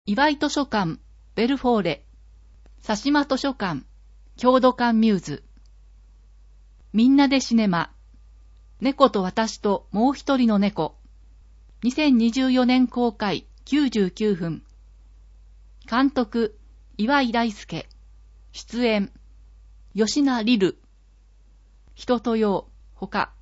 岩井図書館、ベルフォーレ、佐島図書館、郷土館ミューズ、みんなでシネマ、猫と私ともう一人の猫、2024年公開99分、監督、岩井大輔、出演、吉名リル、人とよう、ほか、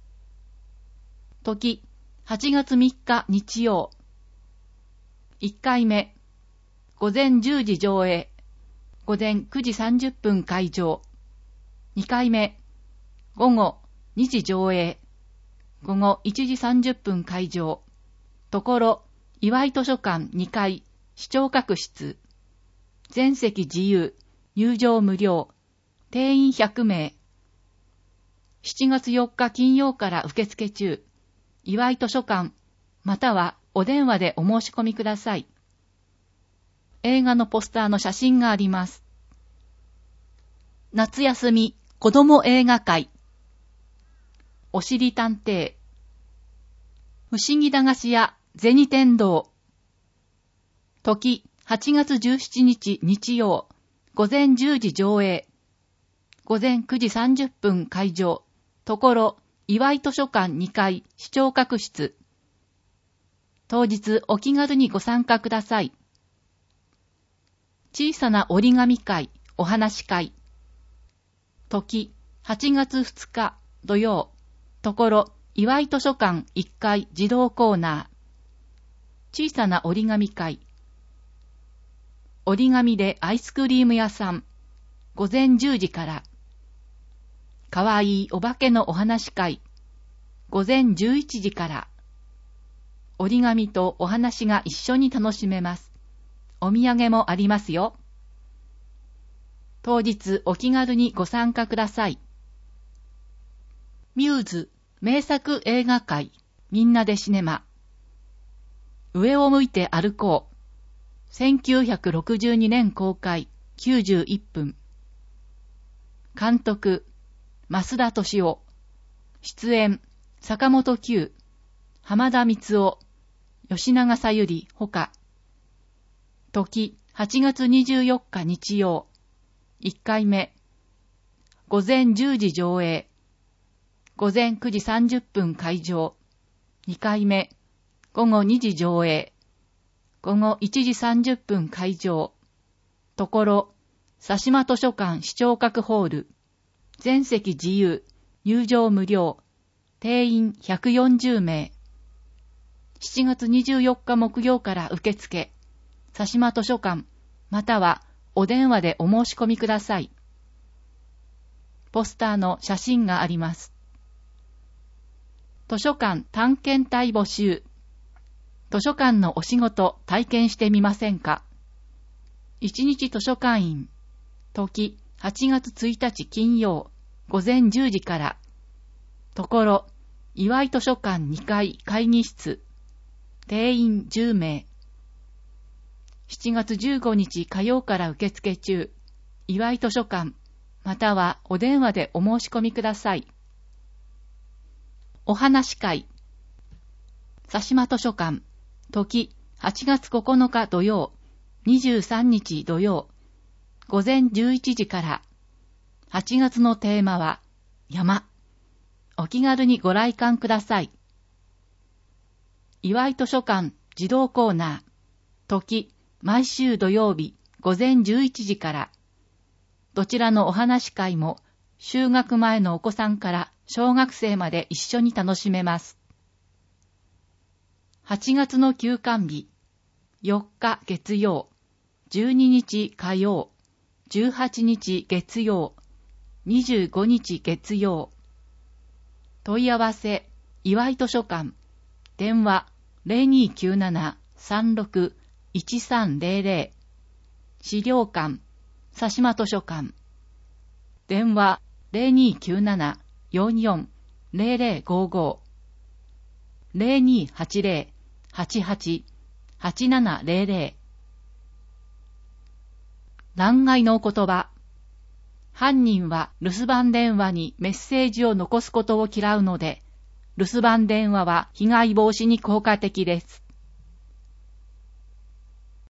時、8月3日日曜、1回目、午前10時上映、午前9時30分開場。2回目、午後2時上映、午後1時30分開場。ところ、岩井図書館2階、視聴覚室。全席自由、入場無料、定員100名。7月4日金曜から受付中。岩井図書館、またはお電話でお申し込みください。映画のポスターの写真があります。夏休み子供映画会。おしりたんてい。不思議駄菓子屋銭天堂。時8月17日日曜。午前10時上映。午前9時30分開場。ところ、岩井図書館2階視聴覚室。当日お気軽にご参加ください。小さな折り紙会、お話会。時、8月2日土曜。ところ、岩井図書館1階児童コーナー。小さな折り紙会。折り紙でアイスクリーム屋さん。午前10時から。かわいいお化けのお話会。午前11時から。折り紙とお話が一緒に楽しめます。お土産もありますよ。当日お気軽にご参加ください。ミューズ名作映画会みんなでシネマ。上を向いて歩こう。1962年公開91分。監督増田敏夫。出演坂本九、浜田光夫、吉永小百合ほか。時8月24日日曜。1回目。午前10時上映。午前9時30分開場。2回目。午後2時上映。午後1時30分開場。ところ、佐島図書館視聴覚ホール。全席自由。入場無料。定員140名。7月24日木曜から受付。佐島図書館、またはお電話でお申し込みください。ポスターの写真があります。図書館探検隊募集。図書館のお仕事体験してみませんか？一日図書館員。時8月1日金曜。午前10時から。ところ、岩井図書館2階会議室。定員10名。7月15日火曜から受付中。岩井図書館、またはお電話でお申し込みください。お話会。佐島図書館。時8月9日土曜。23日土曜。午前11時から。8月のテーマは山。お気軽にご来館ください。岩井図書館児童コーナー。時毎週土曜日午前11時から。どちらのお話会も就学前のお子さんから小学生まで一緒に楽しめます。8月の休館日。4日月曜、12日火曜、18日月曜、25日月曜。問い合わせ、岩井図書館。電話0297-36-1300。資料館、佐島図書館。電話0297-44-0055。0280-88-8700。欄外のお言葉。犯人は留守番電話にメッセージを残すことを嫌うので、留守番電話は被害防止に効果的です。